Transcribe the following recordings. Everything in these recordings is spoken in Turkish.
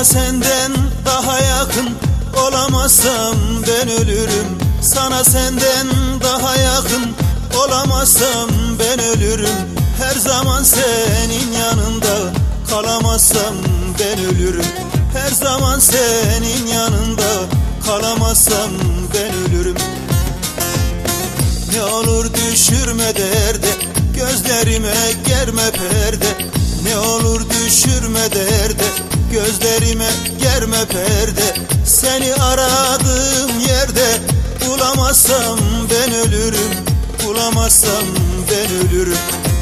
Sana senden daha yakın olamazsam ben ölürüm. Sana senden daha yakın olamazsam ben ölürüm. Her zaman senin yanında kalamazsam ben ölürüm. Her zaman senin yanında kalamazsam ben ölürüm. Ne olur düşürme derde, gözlerime germe perde. Ne olur düşürme derde, gözlerime germe perde. Seni aradığım yerde bulamazsam ben ölürüm. Bulamazsam ben ölürüm.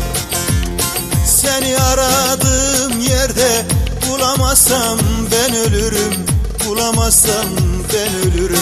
Seni aradığım yerde bulamazsam ben ölürüm. Bulamazsam ben ölürüm.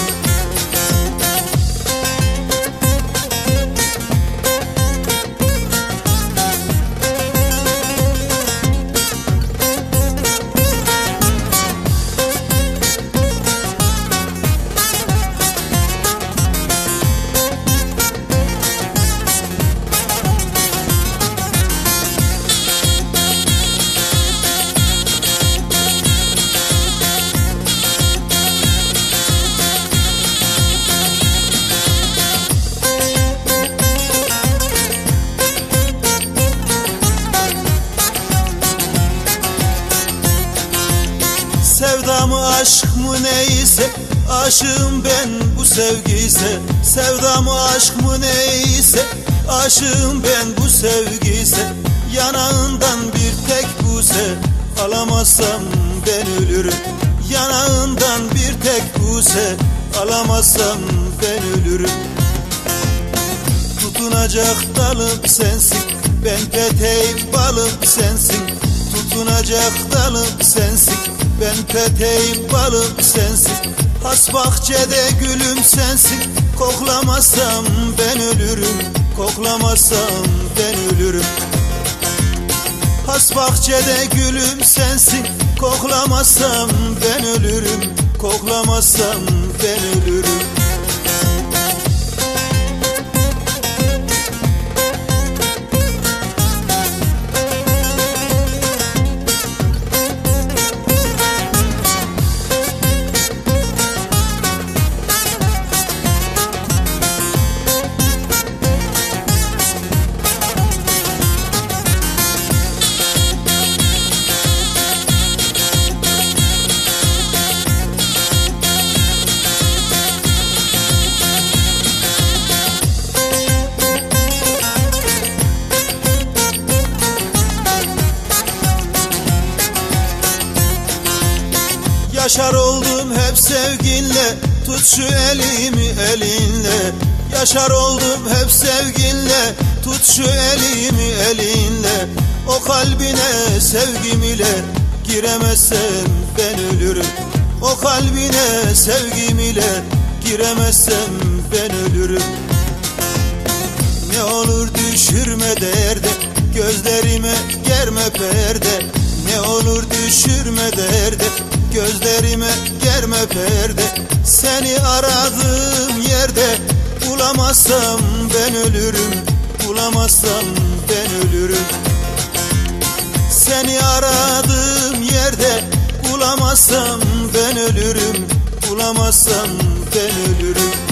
Sevda mı aşk mı neyse, aşığım ben bu sevgiyse. Sevda mı aşk mı neyse, aşığım ben bu sevgiyse. Yanağından bir tek buse alamazsam ben ölürüm. Yanağından bir tek buse alamazsam ben ölürüm. Tutunacak dalım sensin, ben peteğim balım sensin. Tutunacak dalım sensin, ben peteğim balım sensin. Has bahçede gülüm sensin, koklamazsam ben ölürüm. Koklamazsam ben ölürüm. Has bahçede gülüm sensin, koklamazsam ben ölürüm. Koklamazsam ben ölürüm. Yaşar oldum hep sevginle, tut şu elimi elinle. Yaşar oldum hep sevginle, tut şu elimi elinle. O kalbine sevgim ile giremezsem ben ölürüm. O kalbine sevgim ile giremezsem ben ölürüm. Ne olur düşürme derde, gözlerime germe perde. Ne olur düşürme derde, gözlerime germe perde. Seni aradığım yerde bulamazsam ben ölürüm. Bulamazsam ben ölürüm. Seni aradığım yerde bulamazsam ben ölürüm. Bulamazsam ben ölürüm.